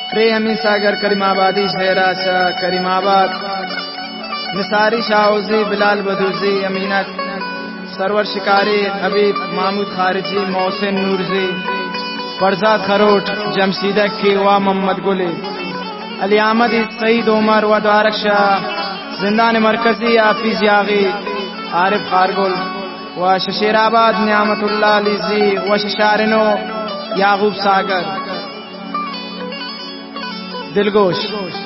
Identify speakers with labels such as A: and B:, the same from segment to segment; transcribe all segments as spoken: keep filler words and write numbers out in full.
A: रे अमीन सागर करीमाबादी शहरा शाह करीमाबाद निसारी शाहौजी बिलाल बदूजी अमीनत सरवर शिकारी हबीब महमूद खारिजी मोहसिन नूरजी फरजाद खरोट जमशीद की व मोहम्मद गुली अली अहमद सईद उमर व द्वारक शाह जिंदान मरकजी हाफिज यागी आरिफ खारगुल व शशीराबाद नियामतुल्लाह अलीजी व शशारिनो याकूब सागर दिलगोश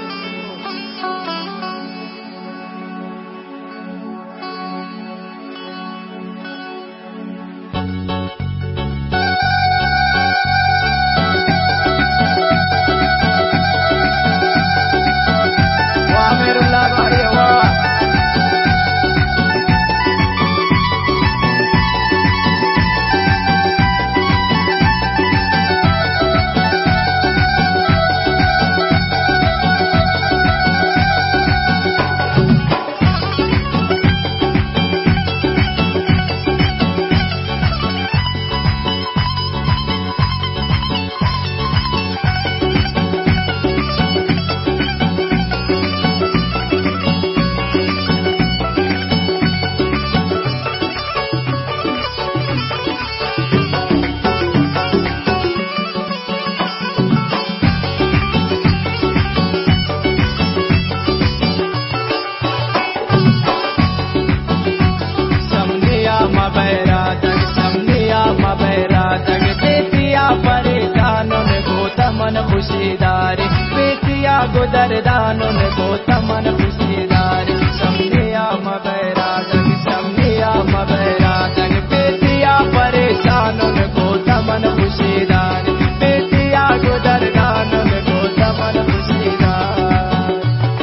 A: खुशीदारी बेतिया गुदरदानों ने गोतमन खुशीदारी समनिया मबैरा जग समनिया मबैरा जग बेतिया परेशानों ने गोतमन खुशीदारी बेतिया गुदरदानों ने गोतमन खुशीदारी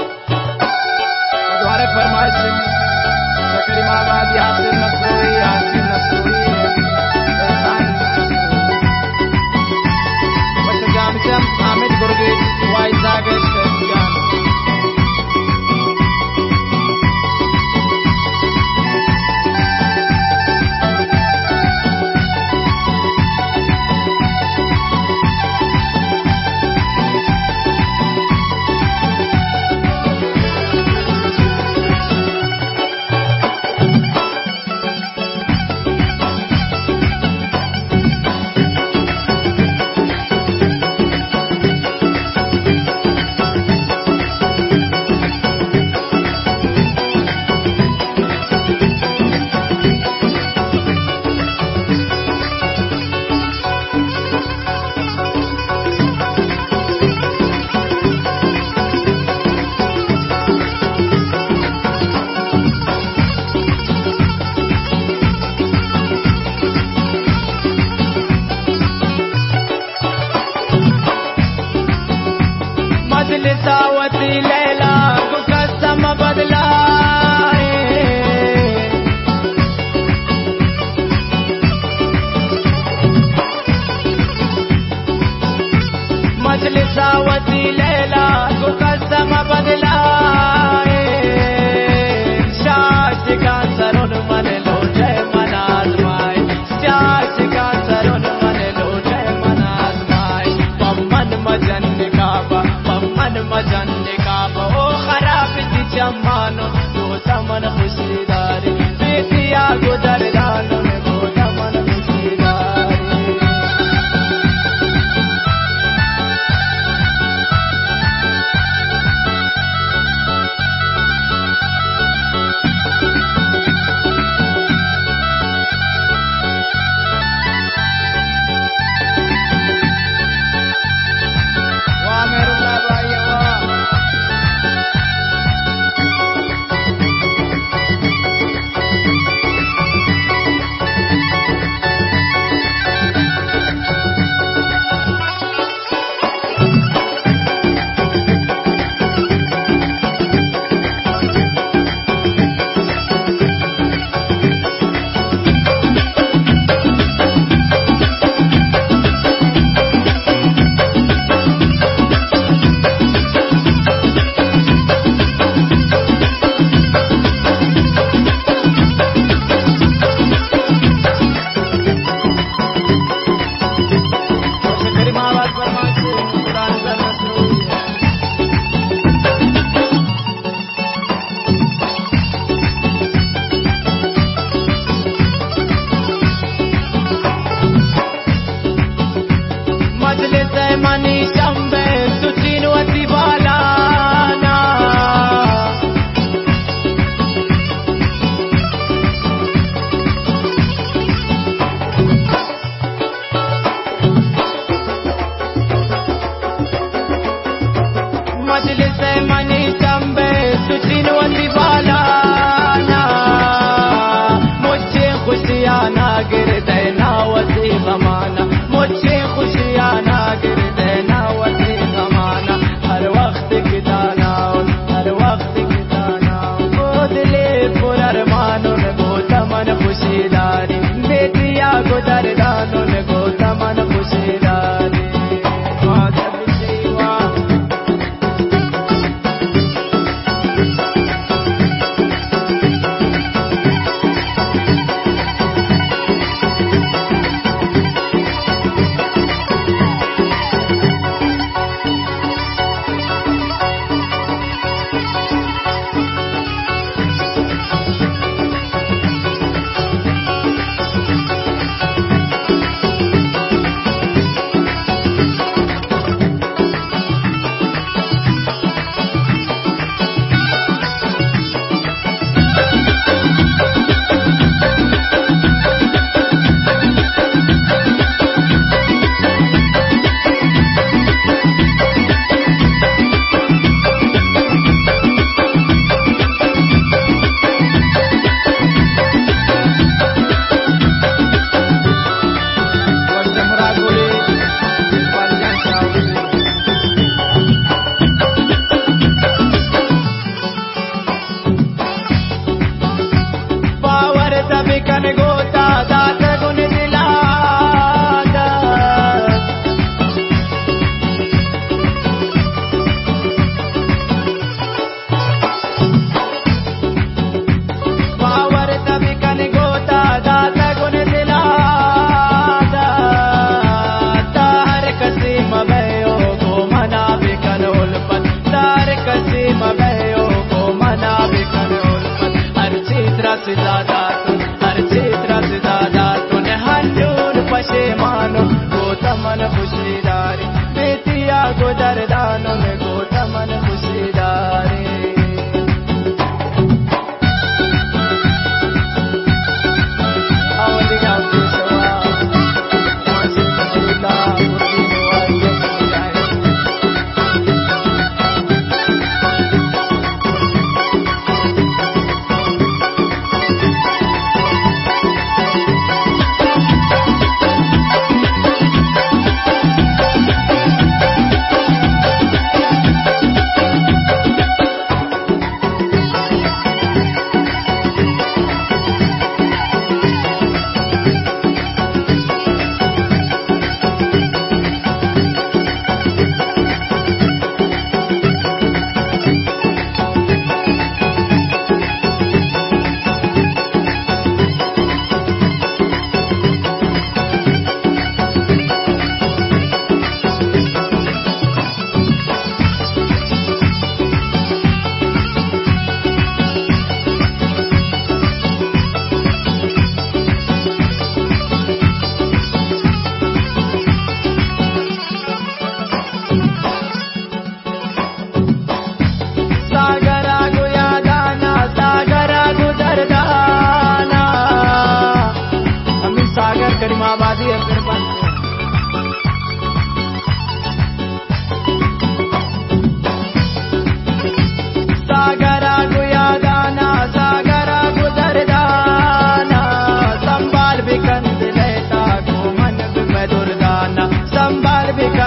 A: द्वारे फरमाइश Karimabad Yasir नसूरी Yasir नसूरी Ahmed Gurgit, White Zagers, दावती लैला को कसम बदलाए मजलिस दावती लैला को कसम बदलाए शाश का सरुन मन लो जय मन आजमाए शाश का सरुन मन लो जय मन आजमाए पम्मन मजन काबा मजन काबा ओ खराब थी जमानो गोतमन खुशीदारी बेतिया गुदरदानों में गोतमन खुशीदारी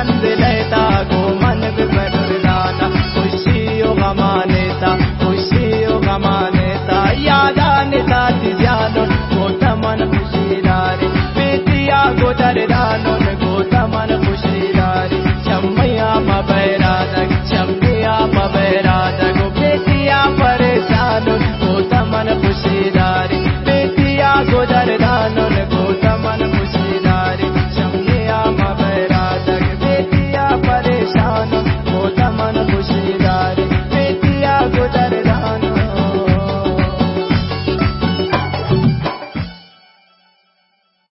A: من دل